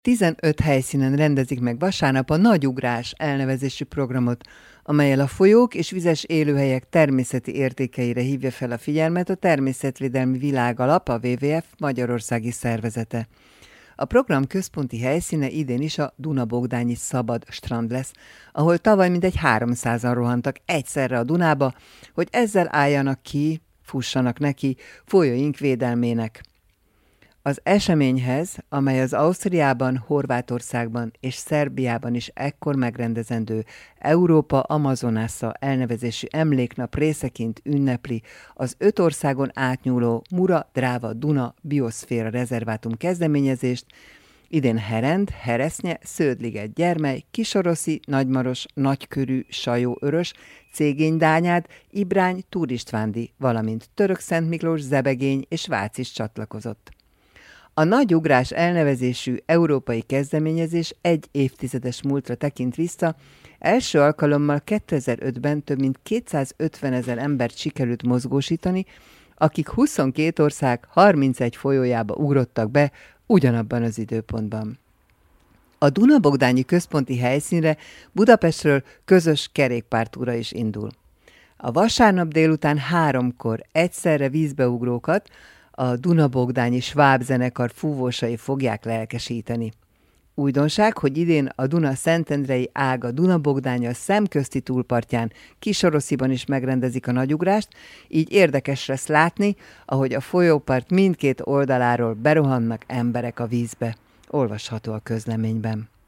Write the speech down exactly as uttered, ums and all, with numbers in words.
tizenöt helyszínen rendezik meg vasárnap a Nagy Ugrás elnevezésű programot, amellyel a folyók és vizes élőhelyek természeti értékeire hívja fel a figyelmet a Természetvédelmi Világalap, a dupla vé vé ef magyarországi szervezete. A program központi helyszíne idén is a Duna-Bogdányi Szabad Strand lesz, ahol tavaly mindegy háromszázan rohantak egyszerre a Dunába, hogy ezzel álljanak ki, fussanak neki folyóink védelmének. Az eseményhez, amely az Ausztriában, Horvátországban és Szerbiában is ekkor megrendezendő Európa Amazonassa elnevezésű emléknap részeként ünnepli az öt országon átnyúló Mura-Dráva-Duna bioszféra rezervátum kezdeményezést, idén Herend, Heresznye, Sződliget, Gyermely, Kisoroszi, Nagymaros, Nagykörű, Sajó-Örös, Cégény-Dányád, Ibrány, Túristvándi, valamint Török-Szent Miklós, Zebegény és Vác is csatlakozott. A Nagy Ugrás elnevezésű európai kezdeményezés egy évtizedes múltra tekint vissza, első alkalommal kétezer-ötben több mint kétszázötvenezer embert sikerült mozgósítani, akik huszonkét ország harmincegy folyójába ugrottak be ugyanabban az időpontban. A Duna-Bogdányi központi helyszínre Budapestről közös kerékpártúra is indul. A vasárnap délután háromkor egyszerre vízbeugrókat a Duna-Bogdányi Schwab zenekar fúvósai fogják lelkesíteni. Újdonság, hogy idén a Duna szentendrei ága Duna-Bogdánya szemközti túlpartján, Kisorosziban is megrendezik a nagyugrást, így érdekes lesz látni, ahogy a folyópart mindkét oldaláról berohannak emberek a vízbe. Olvasható a közleményben.